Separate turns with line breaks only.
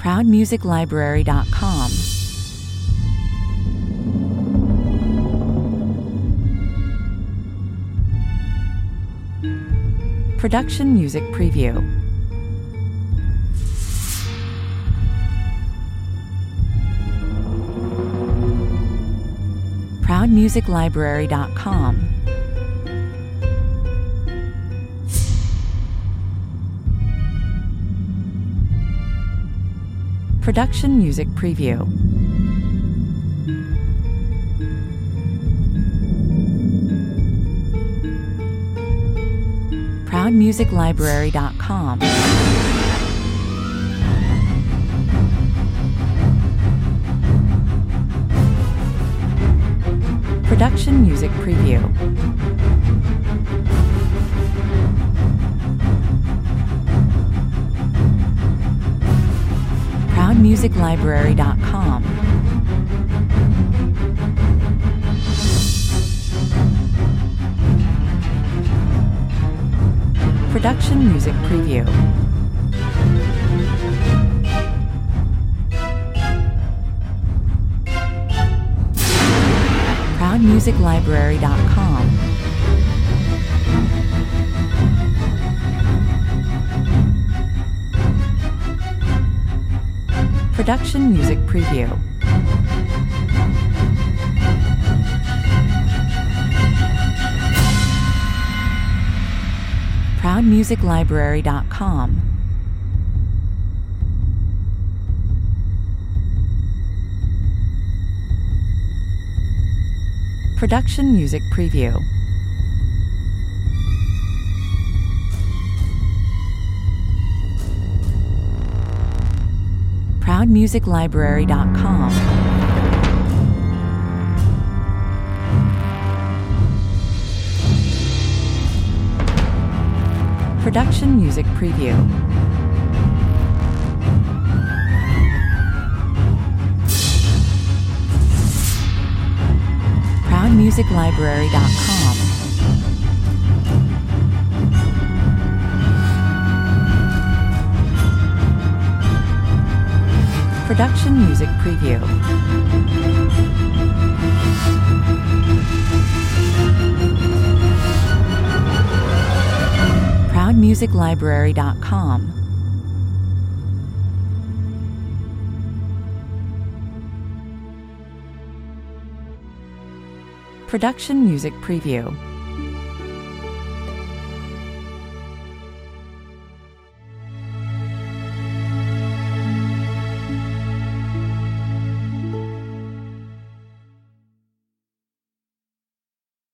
ProudMusicLibrary.com. Production Music Preview. ProudMusicLibrary.com. Production Music Preview. ProudMusicLibrary.com. Production Music Preview. ProudMusicLibrary.com. Production Music Preview. ProudMusicLibrary.com. Production Music Preview. ProudMusicLibrary.com. Production Music Preview. ProudMusicLibrary.com. Production Music Preview. ProudMusicLibrary.com. Production Music Preview. ProudMusicLibrary.com. Production Music Preview.